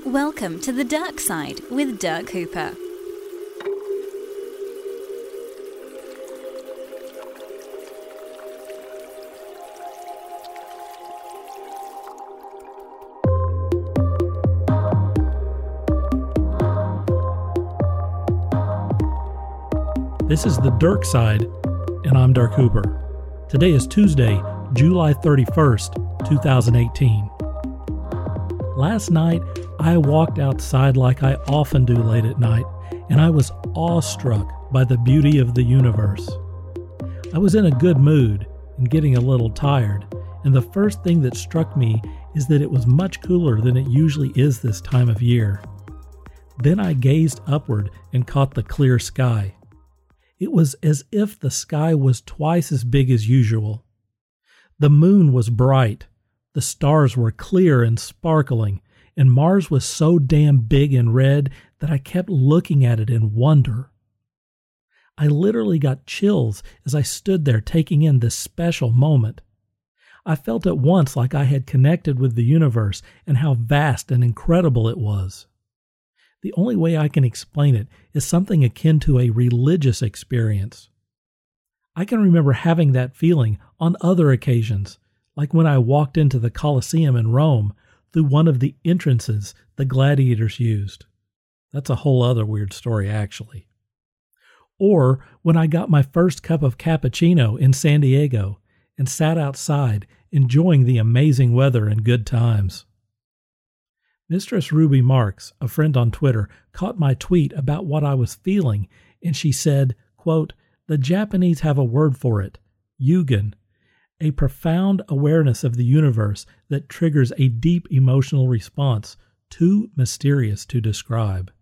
Welcome to The Dark Side with Dirk Hooper. This is The Dirk Side, and I'm Dirk Hooper. Today is Tuesday, July 31st, 2018. Last night, I walked outside like I often do late at night, and I was awestruck by the beauty of the universe. I was in a good mood and getting a little tired, and the first thing that struck me is that it was much cooler than it usually is this time of year. Then I gazed upward and caught the clear sky. It was as if the sky was twice as big as usual. The moon was bright, the stars were clear and sparkling, and Mars was so damn big and red that I kept looking at it in wonder. I literally got chills as I stood there taking in this special moment. I felt at once like I had connected with the universe and how vast and incredible it was. The only way I can explain it is something akin to a religious experience. I can remember having that feeling on other occasions, like when I walked into the Colosseum in Rome through one of the entrances the gladiators used. That's a whole other weird story, actually. Or when I got my first cup of cappuccino in San Diego and sat outside enjoying the amazing weather and good times. Mistress Ruby Marks, a friend on Twitter, caught my tweet about what I was feeling, and she said, quote, "The Japanese have a word for it, yugen, a profound awareness of the universe that triggers a deep emotional response, too mysterious to describe."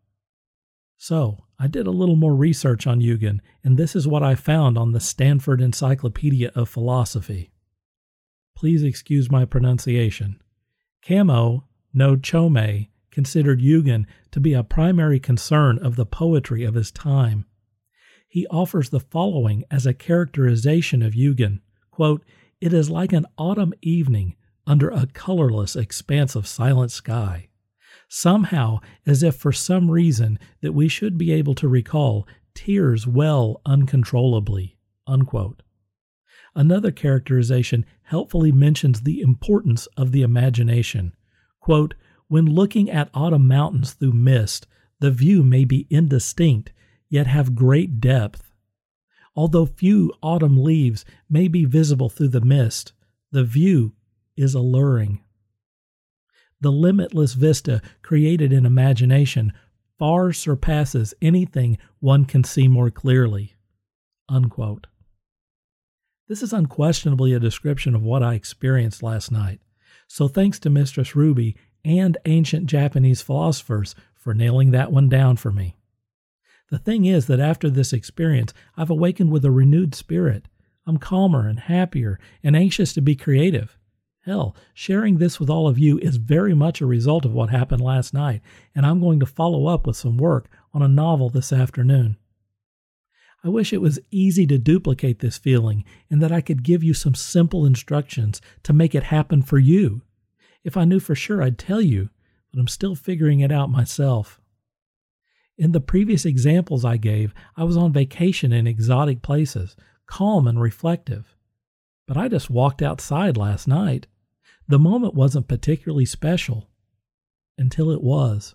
So, I did a little more research on yugen, and this is what I found on the Stanford Encyclopedia of Philosophy. Please excuse my pronunciation. Kamo no Chome considered yugen to be a primary concern of the poetry of his time. He offers the following as a characterization of yugen, quote, "It is like an autumn evening under a colorless expanse of silent sky. Somehow, as if for some reason that we should be able to recall, tears well uncontrollably," unquote. Another characterization helpfully mentions the importance of the imagination. Quote, "When looking at autumn mountains through mist, the view may be indistinct, yet have great depth. Although few autumn leaves may be visible through the mist, the view is alluring. The limitless vista created in imagination far surpasses anything one can see more clearly," unquote. This is unquestionably a description of what I experienced last night. So thanks to Mistress Ruby and ancient Japanese philosophers for nailing that one down for me. The thing is that after this experience, I've awakened with a renewed spirit. I'm calmer and happier and anxious to be creative. Hell, sharing this with all of you is very much a result of what happened last night, and I'm going to follow up with some work on a novel this afternoon. I wish it was easy to duplicate this feeling and that I could give you some simple instructions to make it happen for you. If I knew for sure, I'd tell you, but I'm still figuring it out myself. In the previous examples I gave, I was on vacation in exotic places, calm and reflective. But I just walked outside last night. The moment wasn't particularly special, until it was.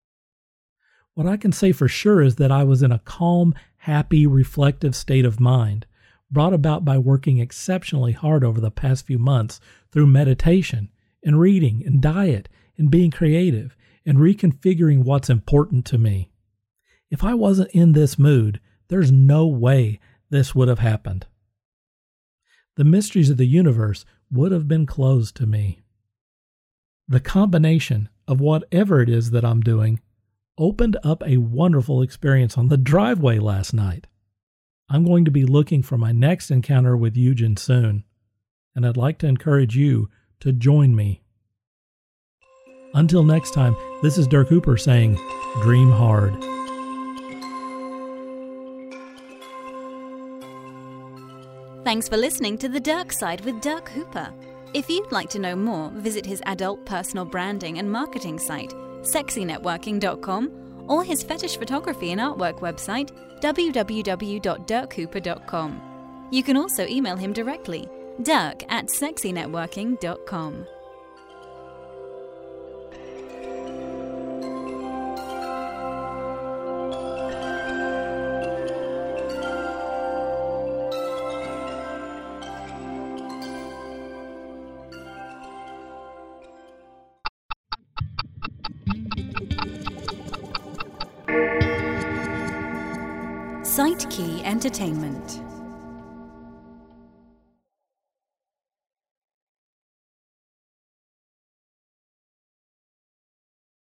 What I can say for sure is that I was in a calm, happy, reflective state of mind, brought about by working exceptionally hard over the past few months through meditation and reading and diet and being creative and reconfiguring what's important to me. If I wasn't in this mood, there's no way this would have happened. The mysteries of the universe would have been closed to me. The combination of whatever it is that I'm doing opened up a wonderful experience on the driveway last night. I'm going to be looking for my next encounter with yugen soon, and I'd like to encourage you to join me. Until next time, this is Dirk Hooper saying, dream hard. Thanks for listening to The Dark Side with Dirk Hooper. If you'd like to know more, visit his adult personal branding and marketing site, sexynetworking.com, or his fetish photography and artwork website, www.dirkhooper.com. You can also email him directly, dirk@sexynetworking.com. Sightkey Entertainment.